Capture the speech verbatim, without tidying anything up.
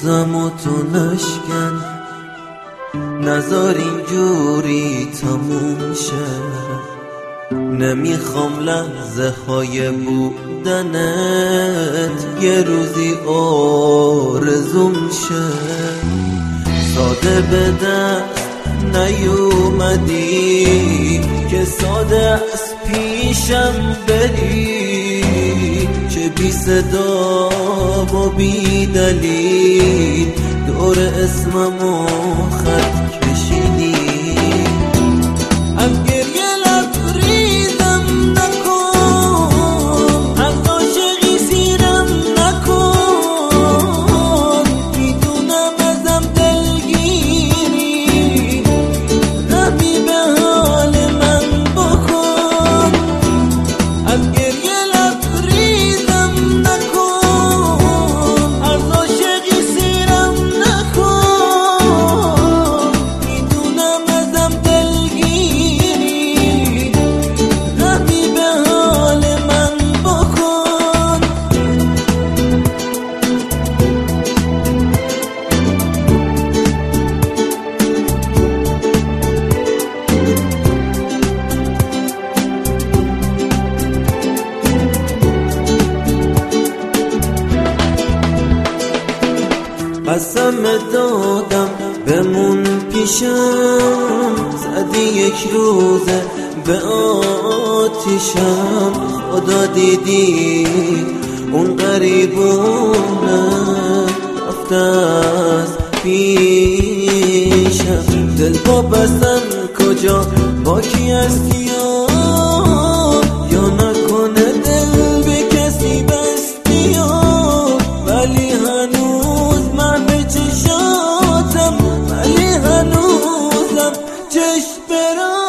بغزم و تو نشکن، نذار اینجوری تموم شه. نمیخوام لحظه های بودنت یه روزی آرزوم شه. ساده به دست نیومدی که ساده از پیشم بری، چه بی صدا و بی دلیل دور اسممو خط کشیدی. از گریه لبریزم نکن، از عاشقی سیرم نکن. میدونم ازم دلگیری، رحمی به حال من بکن. از گریه لبریزم نکن، از عاشقی سیرم نکن. میدونم ازم دلگیری، رحمی به حال من بکن. قسم دادم بمون پیشم، زدی یک روزه به آتیشم. خدا دیدی اون غریبونه رفته از پیشم. دل با بستن کجا باکی هستی یا یا نکنه دل به کسی بستی یا. ولی هنوز من به چشاتم، ولی هنوزم چشم برام.